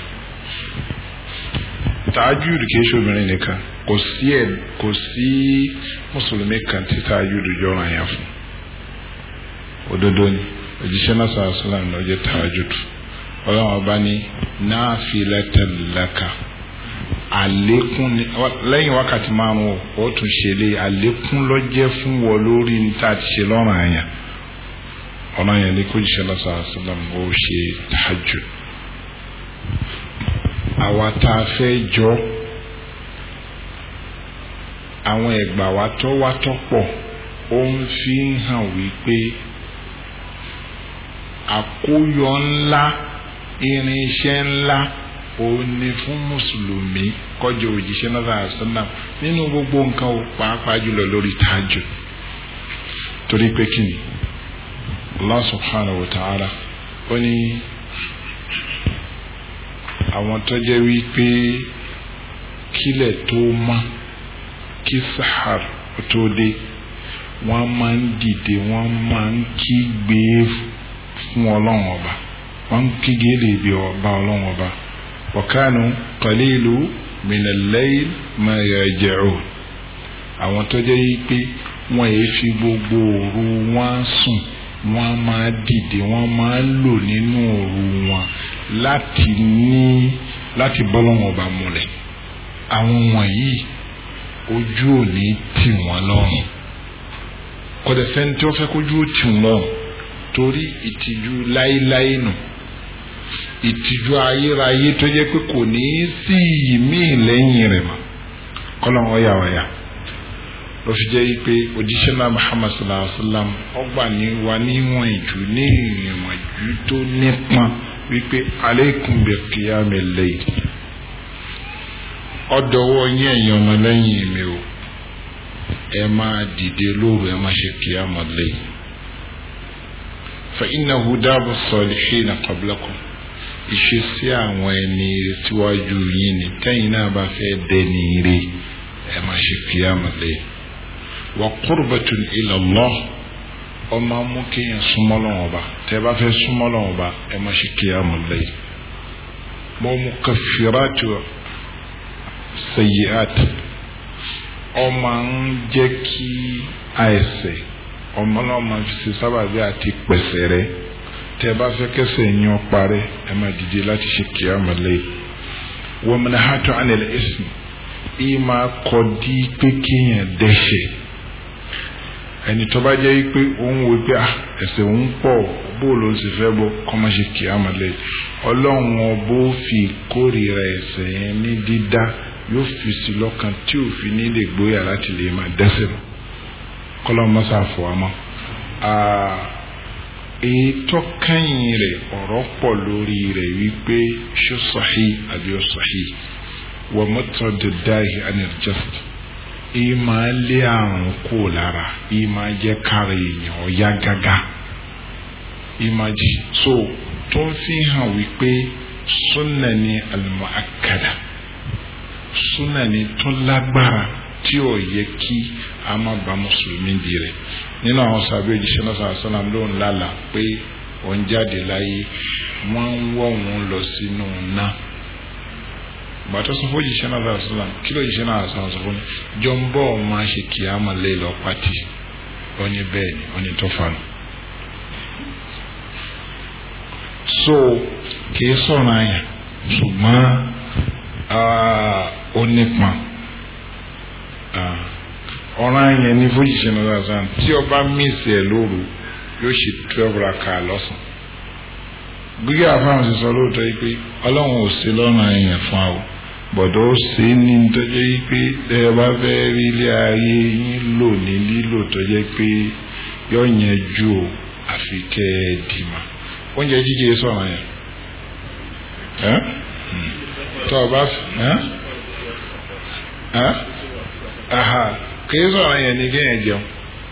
tahajjud kìí ṣe obìnrin nìkan kò sí mùsùlùmí kan tí tahajjud jọra yẹn fún òdodo ni òjíṣẹ́ náà sọ̀rọ̀ sọ́lá ní ọjọ́ tahajjud ọlọ́run ọba ní nafilatan laka àlékún ni lẹ́yìn wákàtí márùn-ún ó tún ṣe lé àlékún lọ́jẹ́ fún wọ lórí ní tá a ti ṣe lọ́rùn àyàn ọ̀nà yẹn ní kó jíṣẹ́ náà sọ̀rọ̀ sọ́lá ní ó ṣe tahajjud àwa tá a fẹ́ jọ àwọn ẹ̀gbà wa tó pọ̀ ó ń fi hàn wípé àkóyọ ńlá irinṣẹ́ ńlá òun ni fún mùsùlùmí kọjọ òjíṣẹ́ náà àṣánà nínú gbogbo nǹkan ò pàápàá jùlọ lórí tahajjud torí pé kí ni Allah subhanahu wa ta'ala ó ní àwọn tó jẹ́ wípé kílẹ̀ tó mọ́ kí sahar tó dé wọ́n máa ń dìde wọ́n máa ń kígbe fún ọlọ́run ọba wọ́n ń kígbe lè bí ọba ọlọ́run ọba wa kanu qalilu min al-layl ma yahja'un àwọn tó jẹ́ yí pé wọn èé fi gbogbo òru wọn sùn, wọn máa dìde, wọn máa lò nínú òru wọn láti bọ́lọ́wọ́n ọba múlẹ̀. àwọn wọ̀nyí ojú ò ní tì wọ́n lọ́rùn, kọ́dẹ̀ sẹ́ni tí wọ́n fẹ́ kójú ó tì wọ́n lọ́rùn, torí ìtìjú láéláé nù, ìtìjú ayérayé tó jẹ́ pé kò ní í sí ìmíì lẹ́yìn rẹ̀ mọ́. kọ́lọ́n ọ̀yà ọ̀yà ló fi jẹ́ pé òjíṣẹ́ náà Muhammad sallallahu alaihi wa sallam ọgbà ní wa níwọ̀n ìjù ní ìwọ̀n ìjù tó nípọn wípé aleikum bi qiyamil layl, ọ̀dọ̀wọ́ yín ẹ̀yin ọmọlẹ́yìn mi o, ẹ máa dìde lóru, ẹ máa ṣe qiyamul layl. fa innahu dabu salihina qablakum, ìṣesí àwọn ẹni síwájú yín ni, tẹ́yìn náà bá fẹ́ dẹni ire ẹ máa ṣe qiyamul layl. wa qurbatun ila Allah, ọmọ mú kéèyàn súnmọ́ Ọlọ́hun Ọba, tẹ́ bá fẹ́ súnmọ́ Ọlọ́hun Ọba ẹ máa ṣe qiyamul layl. wa mukaffiratu sayyi'at, ọmọ ń jẹ́ kí àìṣẹ̀ ọmọ náà máa fi ṣe sábàbí àti pẹ̀sẹ̀ rẹ̀, tẹ́ bá fẹ́ kẹsẹ̀ yín parẹ́ ẹ máa dìde láti ṣe qiyamul layl. wa manhatu 'anil ism, ìmà kọ́ di pé kéèyàn dẹ́ṣẹ̀. ẹni tó bá jẹ́ pé òun wò pé ẹ̀ṣẹ̀ òun pọ̀ bóòlù ó sì fẹ́ bọ́ kọ́ máa ṣe qiyamul layl, ọlọ́run ọbó fi kórìíra ẹ̀ṣẹ̀ yẹn ní dídá, yóò fi sí lọ́kàn tí ò fi ní lè gbóyà láti lè máa dẹ́ṣẹ̀ lọ. kọ́lọ́ mọ́sá fọ́ wa mọ́. ètò kẹ́yìn rẹ̀ ọ̀rọ̀ pọ̀ lórí rẹ̀ wípé ṣó sahih àbí ó sahih. wa mutaddahi anil jasad, ìmọ̀ lé àrùn kó lára, ìmọ̀ jẹ́ kárí èèyàn ọ̀yá gágá, ìmọ̀ jì so tó ń fi hàn wípé súnà ní al-mu'akkada, súnà ní tó lágbára tí ò yẹ kí a má bá mùsùlùmí di rẹ̀. nínú àwọn sábẹ́ òjíṣẹ́ náà sallallahu alaihi wasallam ló ń lálà pé òun jáde láyé wọ́n ń wọ́ òun lọ sínú náà. gbàtọ́ sọ fún òjíṣẹ́ náà sallallahu alaihi wasallam, kí ló òjíṣẹ́ náà sọ fún mi, jọ ń bọ̀ ọ́ máa ṣe qiyamul layl lọ pátì, ó ní bẹ́ẹ̀ ni, ó ní tó fa nù. so kìí sọ̀rọ̀ àyàn ṣùgbọ́n ó nípa ọ̀rọ̀ àyàn ní fòjíṣẹ́ náà lásán, tí ọba mísì ẹ̀ lóru yóò ṣe 12 raka lọ́sàn. gbígbé àfáàmù sì sọ lóòótọ́ yìí pé ọlọ́run ò sí lọ́nà àyàn fún àwọn bọ̀dọ̀ ó sì ní tọ́jọ́ yìí pé ẹ bá fẹ́ rí ilé ayé yín lò ní lílò tọ́jọ́ pé yóò yẹn ju o àfi kẹ́ ẹ dì mà. oúnjẹ jíjẹ sọ̀rọ̀ yẹn tó o bá kìí sọ̀rọ̀ yẹn ní kéèyàn jẹun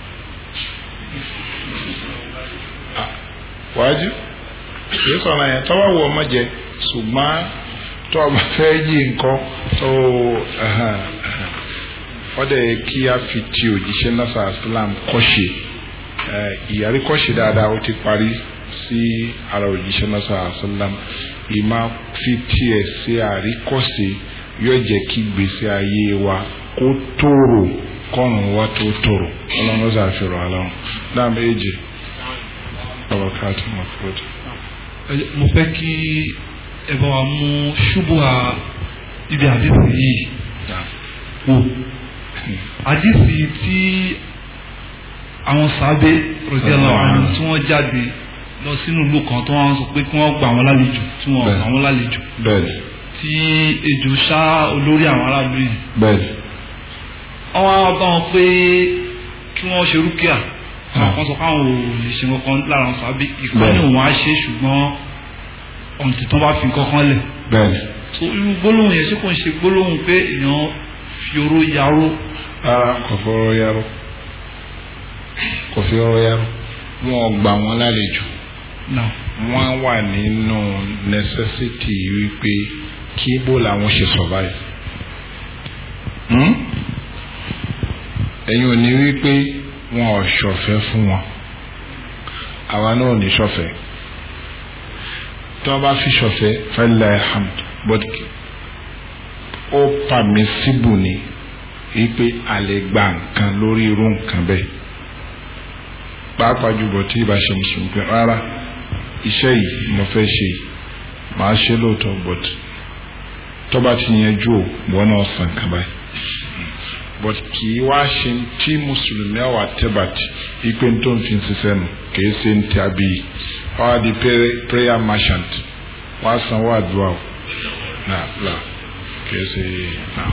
wájú, kìí sọ̀rọ̀ yẹn tọ́wọ́ wọ ọmọ jẹ, ṣùgbọ́n tó o bá fẹ́ yí nǹkan tó ọdẹ kí a fi ti òjíṣẹ́ náà sàlám kọ́ṣe, ìyàrí kọ́ṣe dáadáa ó ti parí sí ara òjíṣẹ́ náà sàlám. ìmá fi tiẹ̀ sí àríkọ́ṣe yóò jẹ́ kí gbèsè ayé wa kó tòrò kọ́run wa tó tòrò. ọlọ́run ṣàfihàn aláwọn náà méjì ọ̀rọ̀ káàtó mọ̀kúrò. mo fẹ́ kí ẹ bá wa mú ṣubú ibi àdìsí yìí wò. àdìsí tí àwọn sábẹ́ radiyallahu anhu tí wọ́n jáde lọ sínú ìlú kan tó wọ́n sọ pé kí wọ́n gbà wọ́n lálejò tí wọ́n gbà wọ́n lálejò tí ejò ṣá olórí àwọn aráàlú yìí. wọ́n wá bá wọn pé kí wọ́n ṣe rúkìá, àwọn kan sọ pé àwọn ò lè ṣe nǹkan lára àwọn sábẹ́ ìkànnì òun á ṣe ṣùgbọ́n ọ̀n tí tán bá fi kankan lẹ̀. so irú gbólóhùn yẹn ṣé kò ń ṣe gbólóhùn pé èèyàn fi oró yaró. kò fi oró yaró, kò fi oró yaró. wọn gbà wọn lálejò, wọn wà nínú necessity wípé kí bó làwọn ṣe survive. ẹ̀yin ò ní wípé wọn ò ṣọ̀fẹ́ fún wọn, àwa náà ò ní ṣọ̀fẹ́. tí wọ́n bá fi ṣọ̀fẹ́ falilahi hamd, but ó permissible ni wípé a lè gba nǹkan lórí irú nǹkan bẹ́ẹ̀ pàápàá jùlọ tí ìbá ṣe mùsùlùmí pé rárá iṣẹ́ yìí mo fẹ́ ṣe màá ṣe lóòótọ́ but tọ́ba ti yanjú ò wọ́n náà sàn kan báyìí but kì í wá ṣe tí mùsùlùmí àwà tẹ́bàtì wípé tó ń fi ṣiṣẹ́ nù kì í ṣe ń tẹ́ àbí wọ́n á di prayer merchant wọ́n á sanwó àdúrà o náà kì í ṣe náà.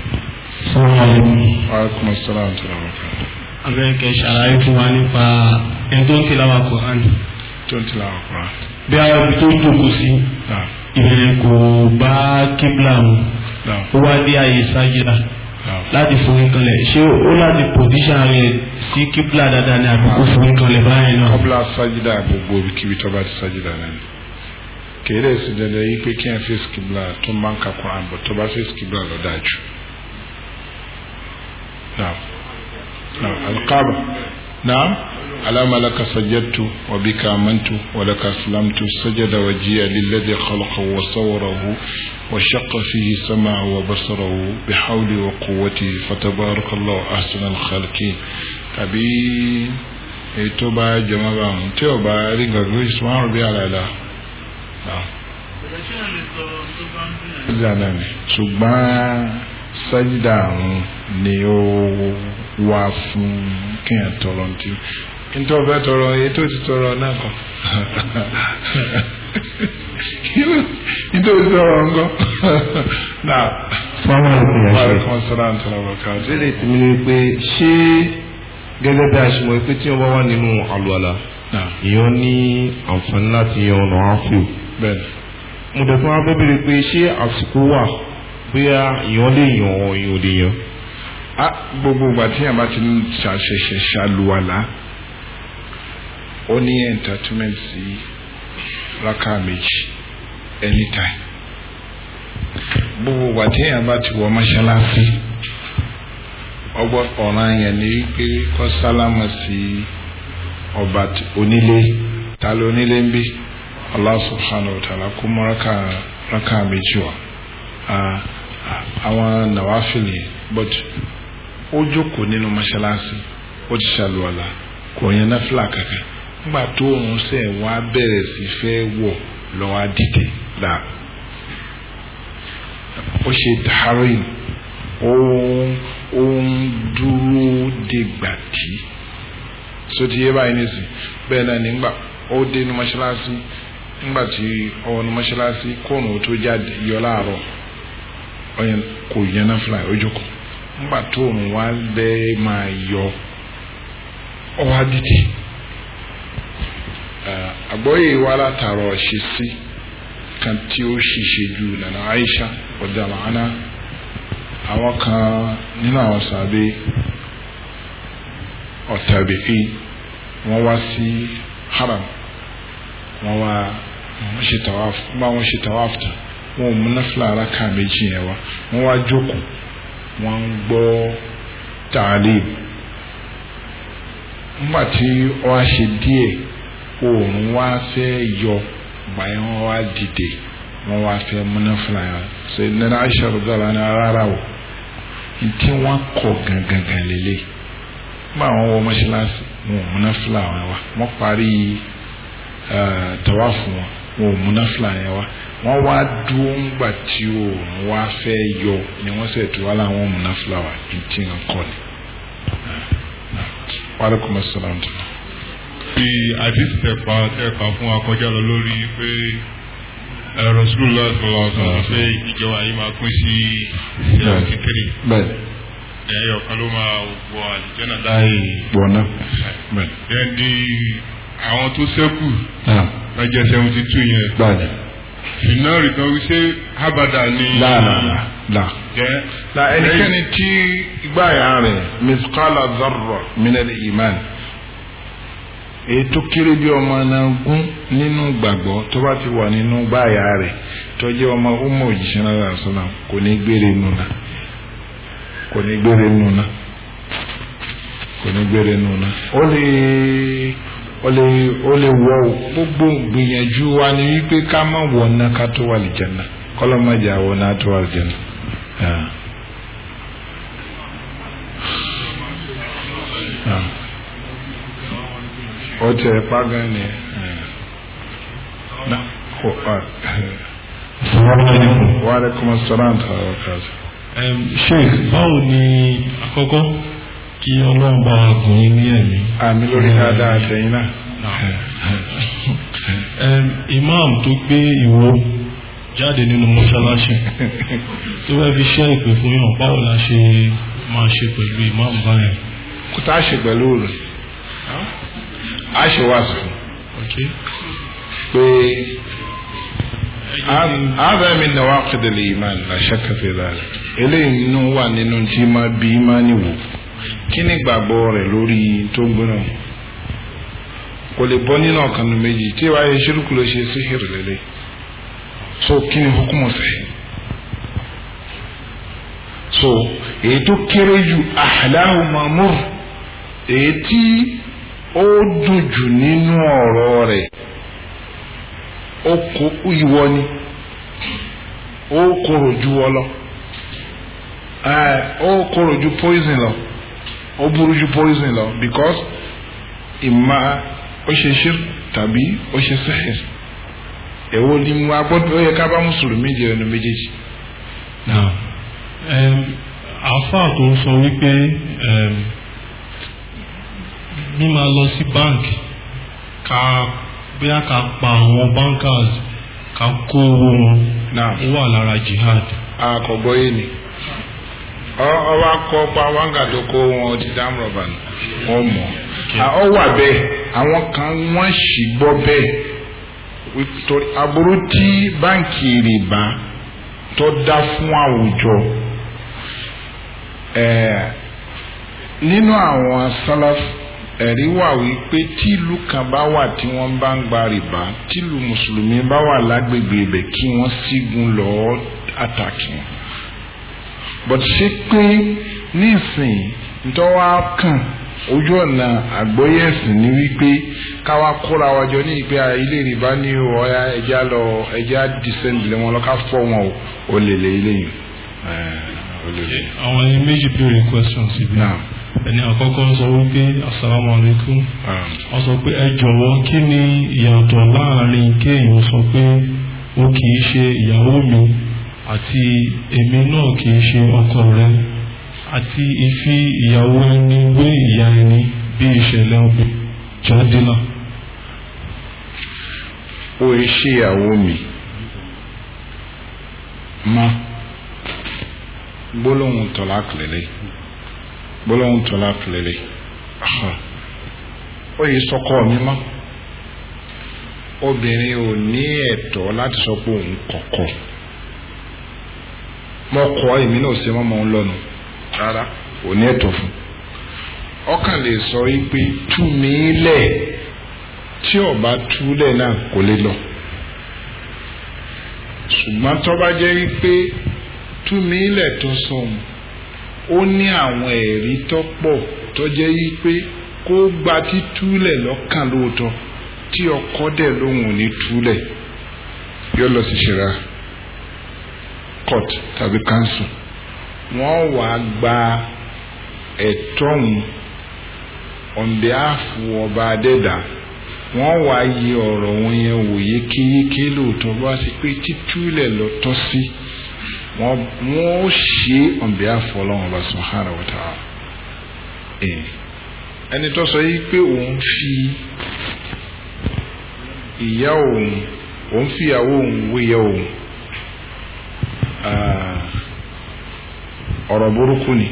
Alaikum assalam tó lọ́wọ́ kan. Abẹ́rẹ́kẹ́ ṣàlàyé fún wa nípa ẹni tó ń tilawa Quran. Tó ń tilawa Quran. Bí àwọn ibi tó ń jókòó sí ìbẹ̀rẹ̀ kò bá kíbla mu ó wá dé àyè sájìlá láti forí kanlẹ̀ ṣé ó láti pòdíṣà rẹ̀ sí kíbla dáadáa ní àbíkú forí kanlẹ̀ báyìí náà. Kọ́bílà sájìlá gbogbo ibikíbi tó bá ti sájìlá náà ni. Kèrè sí dandan yìí pé kí n fèsì kíbla tó máa ń ka Quran bọ̀ tó bá fèsì kíbla lọ dájú. القابة نعم على ما لك سجدت وبك آمنت ولك أسلمت سجد وجهي للذي خلقه وصوره وشق فيه سمعه وبصره بحوله وقوته فتبارك الله أحسن الخالقين كبي توبا جماعة توبا رينغا غريس ما ربي على لا ṣùgbọ́n sájídà àrùn ni ó wá fún kíyàn tọrọ ntí nítorí ọbẹ̀ tọrọ èyí tó ti tọrọ náà kọ nítorí tọrọ ńgọ náà. fáwọn ìpìlẹ̀ kan sọ́ra ń tọrọ bọ̀ká. ìbéèrè tí mi ni pé ṣé gẹ́gẹ́ bí a ṣe mọ̀ pé tí wọ́n bá wà nínú àlùwàlà èèyàn ní àǹfààní láti yan ọ̀nà àfíò. bẹ́ẹ̀ni. mo dẹ̀ fún wa bẹ́ẹ̀ bèrè pé ṣé àsìkò wà bóyá èèyàn lè yan èèyàn ò lè yan. gbogbo ìgbà tí yàrá ti ń ṣàṣẹṣẹ ṣàlùwàlà ó ní entertainment sí rákà méjì anytime gbogbo ìgbà tí yàrá ti wọ mọ́ṣáláṣí ọ̀ràn yẹn ni wípé kó sálámà sí ọba onílé ta ló onílé ń bí Allah subhanahu wa ta'ala kó mọ́ rákà méjì wá àwọn nàwáfìlì but ó jókòó nínú mọ́ṣáláṣí ó ti ṣàlùwàlà kò yẹn náfìlà kankan nígbà tó òun sẹ̀ wá bẹ̀rẹ̀ sí fẹ́ wọ̀ lọ́wọ́ dìde là ó ṣe dàárìn ó ń dúró dìgbà tí sóti yé báyìí nìsín bẹ́ẹ̀ náà nígbà ó dé inú mọ́ṣáláṣí nígbà tí ọwọ́ inú mọ́ṣáláṣí kóònù tó jáde yọ láàárọ̀ ọyẹn kò yẹn náà fúnra ẹ̀ ó jókòó nígbà tó òun wá bẹ́ẹ̀ máa yọ ọwọ́ adìdì àgbọ́yé wa látàrọ̀ ṣe sí kan tí ó ṣiṣẹ́ ju nana Aisha radiyallahu anha àwọn kan nínú àwọn sàbẹ̀ ọ̀tàbẹ̀ẹ́ wọ́n wá sí haram wọ́n ṣe tawaf bá wọ́n ṣe tawaf tán wọ́n mú náfìlà araka méjì yẹn wá wọ́n wá jókòó wọ́n ń gbọ́ tààlìm nígbà tí wọ́n á ṣe díẹ̀ oòrùn wá fẹ́ yọ gbàyẹn wọ́n wá dìde wọ́n wá fẹ́ mú náfìlà yẹn ṣe nana Aisha radiyallahu anha rárá o ntí wọ́n kọ̀ gangan lélẹ̀ nígbà wọ́n wọ mọ́ṣáláṣí wọn ò mú náfìlà wọn wá wọ́n parí tawaf wọn ò mú náfìlà yẹn wá wọ́n wá dúró ńgbà tí oòrùn wá fẹ́ yọ ni wọ́n sì tún wá láwọn mú náfìlà wá ntí wọn kọ́ ni. Wa alaikum assalam. bí àdìsí tẹ̀pa fún akọjá lọ lórí pé Rasulullah sallallahu alaihi wasallam pé ìjọba yìí máa pín sí 73. bẹ́ẹ̀ ẹ̀yọ̀ kan ló máa wọ àlùjànnà láì gbọ́ná bẹ́ẹ̀. then di àwọn tó ṣẹ́kù lọ́jọ́ 72 yẹn. bẹ́ẹ̀ iná rìkan wí ṣé habada ni. la ẹnikẹ́ni tí gbáyà rẹ̀ mithqala dharra minal iman ètò kéré bí ọmọ náà gún nínú gbàgbọ́ tó bá ti wà nínú gbáyà rẹ̀ tó jẹ́ ọmọ ọmọ òjíṣẹ́ náà sọ́nà kò ní gbére nùnà ó lè wọ gbogbo gbìyànjú wa ni wípé ká má wọ ná ká tó wà lìjànà kọ́lọ́ má jà wọ ná tó wà lìjànà. ó tẹ̀ pàgán ni wa alaikum assalam wa Sheikh, báwo ni àkọ́kọ́ kí Ọlọ́run bá wa gùn yín ní ẹ̀mí. àmì lórí dáadáa àtẹ̀yìn náà. Imam tó gbé ìwo jáde nínú mọ́ṣáláṣí tó fẹ́ fi ṣe ìpè fún yàn, báwo la ṣe máa ṣe pẹ̀lú imam báyẹn. kò tá a ṣe pẹ̀lú rẹ̀ a ṣe wá sí pé هذا من نواقض الإيمان لا شك في ذلك. eléyìí nínú wà nínú tí máa bí ìmánì wò kí ni gbàgbọ́ rẹ̀ lórí tó gbóná kò lè bọ́ nínú ọ̀kan ní méjì tí wàá yẹ ṣírùkù ló ṣe síhìrì lélẹ̀ so kí ni hukumu sẹ́yìn so èyí tó kéré jù ahlahu mamur èyí tí ó dùn jù nínú ọ̀rọ̀ rẹ̀ ó kó ìwọ ni ó korò ju ọ lọ ó korò ju poison lọ ó burú ju poison lọ because ìmọ̀ ó ṣe ṣe tàbí ó ṣe sẹ́yìn èwo ni mo agbọ́dọ̀ ó yẹ ká bá mùsùlùmí di ẹnu méjèèjì. àáfàá tó ń sọ wípé mímá lọ sí báǹkì bóyá ká pa àwọn bankers ká kó owó wọn ó wà lára jihad. àkọ́gbọ́ yìí ni ọba kọ́ pa wáńgà tó kó wọn ti dá rọ̀bà wọn mọ̀ ọ wà bẹ́ẹ̀ àwọn kan wọ́n sì gbọ́ bẹ́ẹ̀ torí aburú tí báǹkì rìbá tó dá fún àwùjọ nínú àwọn sálàf ẹ̀rí wà wípé tíìlú kan bá wà tí wọ́n bá ń gba rìbá tíìlú mùsùlùmí bá wà lágbègbè ibẹ̀ kí wọ́n sígun lọ́ọ́ àtàkì wọn. but ṣé pé nísìnyí ntọ́wá kàn ojú ọ̀nà àgbọ́yé ẹ̀sìn ní wípé káwá kóra wájọ ní ìpè ilé rìbá ní ọ̀ya ẹja descend lé wọn lọ́ka fọ́ wọn ò lè lè ilé yìí. àwọn ẹni méjì béèrè questions ibi ẹni àkọ́kọ́ sọ wípé asalaamualeykum wọ́n sọ pé ẹ jọ̀wọ́ kí ni ìyàtọ̀ láàrin kéèyàn sọ pé ó kì í ṣe ìyàwó mi àti èmi náà kì í ṣe ọkọ rẹ àti ìfi ìyàwó ẹni wé ìyá ẹni bí ìṣẹ̀lẹ̀ ọbẹ̀ jọ́dínà. ó ṣe ìyàwó mi má gbólóhùn tọ́lá kìlẹ̀lẹ̀ gbólóhùn tọ́lá kìlẹ̀lẹ̀ ó yẹ sọ́kọ mi mọ́ obìnrin ò ní ẹ̀tọ́ láti sọ pé òun kọ̀kọ̀ mọ́ kọ́ èmi náà ṣe mọ́mọ́ ń lọ́nu rárá ò ní ẹ̀tọ́ fún ọkàn lè sọ wípé tú mi lẹ̀ tí ọba túlẹ̀ náà kò lè lọ ṣùgbọ́n tó bá jẹ́ wípé tú mi lẹ̀ tó sọ̀hún ó ní àwọn ẹ̀rí tó pọ̀ tó jẹ́ wípé kó gba títúlẹ̀ lọ́kàn lóòótọ́ tí ọkọ dẹ̀ lóhùn ò ní túlẹ̀ yóò lọ sí ṣẹ̀ra court tàbí council wọ́n wàá gba ẹ̀tọ́ òun on behalf ọba adẹ́dà wọ́n wàá yẹ ọ̀rọ̀ wọn yẹn wò yékéyéké lóòótọ́ bá ṣe pé títúlẹ̀ lọ́tọ́ sí wọ́n ó ṣe on behalf ọlọ́run ọba subhanahu wa ta'ala ẹni tó sọ yìí pé òun fi ìyá òun fi ìyàwó òun wé ìyá òun ọ̀rọ̀ burúkú ni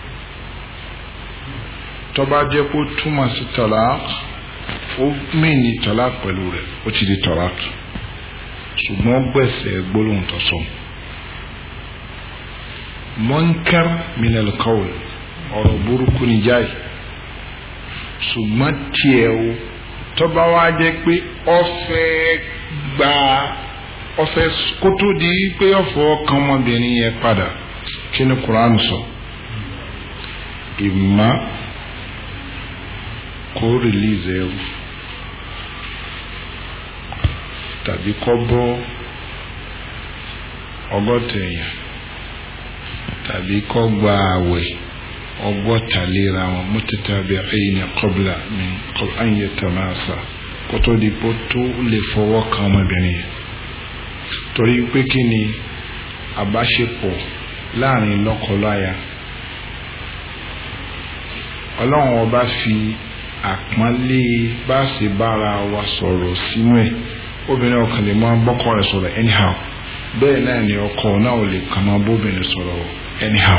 tó bá jẹ́ kó túmọ̀ sí talaq ó mìn ní talaq pẹ̀lú rẹ̀ ó ti di talaq ṣùgbọ́n gbẹ̀sẹ̀ gbólóhùn tó sọ munkar minal qawl ọ̀rọ̀ burúkú ni jáì ṣùgbọ́n tiẹ̀ o tó bá wá jẹ́ pé ọfẹ́ kótó di pé ọ̀fọ̀ kan ọmọbìnrin yẹn padà kí ni Quran sọ ìmá kó release ẹrù tàbí kọ́ bọ́ ọgọ́ta èèyàn tàbí kọ́ gba àwẹ̀ ọgbọ́ta léra wọn mutatabi'in qabla an yatamasa kó tó di pé tó lè fọwọ́ kan ọmọbìnrin yẹn torí pé kí ni àbáṣepọ̀ láàrin lọ́kọláya ọlọ́run ọba fi àpọ́nlé bá ṣe bára wa sọ̀rọ̀ sínú ẹ̀ obìnrin ọkàn lè máa bọ́kọ rẹ̀ sọ̀rọ̀ anyhow bẹ́ẹ̀ náà ni ọkọ náà ò lè kàn máa bóbìnrin sọ̀rọ̀ anyhow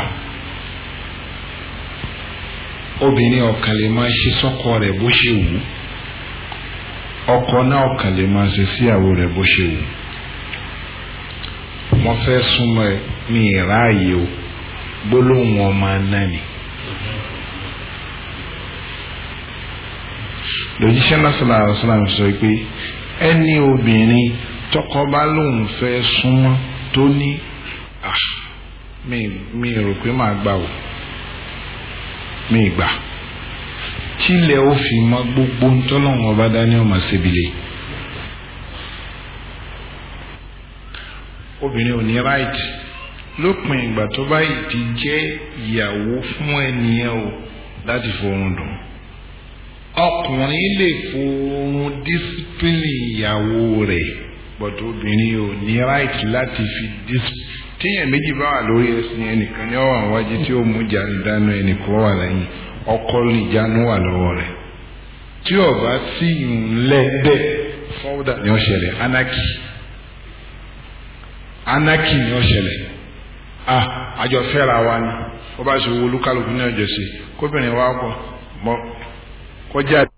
obìnrin ọkàn lè máa ṣe sọ́kọ rẹ̀ bó ṣe wù ọkọ náà ọkàn lè máa ṣe síyàwó rẹ̀ bó ṣe wù mo fẹ́ súnmọ́ ẹ mi ìráàyè o gbólóhùn ọmọ náà ni. lójíṣẹ́ náà sọ̀rọ̀ àwọn sọ̀rọ̀ sọ pé ẹni obìnrin tọkọ bá lóun fẹ́ súnmọ́ tó ní mi rò pé màá gbà o mi gbà tílẹ̀ ó fi mọ́ gbogbo ntọ́lọ́wọ́n ọba dání ọmọ síbílẹ̀ obìnrin ò ní right lópin ìgbà tó bá yìí ti jẹ́ ìyàwó fún ẹnìyẹn o láti fòrùn dùn ọkùnrin lè fòrùn discipline ìyàwó rẹ̀ but obìnrin ò ní right láti fi discipline tíyẹn méjì bá wà lórí ẹsìn ẹnìkan ní ọwọ́ àwájú tí ó mú jáde dáná ẹnìkan wà lẹ́yìn ọkọ ìjánu wà lọ́wọ́ rẹ̀ tí ọba sí ìlẹ́dẹ̀ fọ́ọ̀dà ní ọ̀ṣẹ̀lẹ̀ anaki ní ọ̀ṣẹ̀lẹ̀ àjọ fẹ́ra wa ni ó bá ṣe wo olúkálùkù ní ọjọ́ sí kóbìnrin wa kọ mọ kọjá.